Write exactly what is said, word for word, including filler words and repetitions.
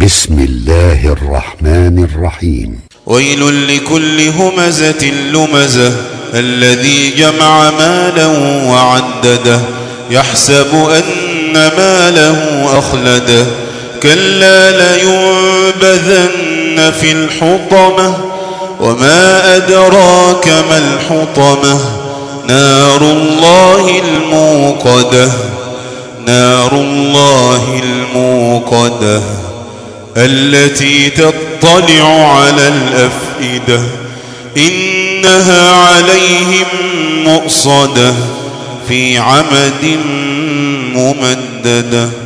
بسم الله الرحمن الرحيم. ويل لكل همزة لمزة الذي جمع مالا وعدده يحسب أن ماله أخلده كلا لينبذن في الحطمة وما أدراك ما الحطمة نار الله الموقدة نار الله الموقدة التي تطلع على الأفئدة إنها عليهم مؤصدة في عمد ممددة.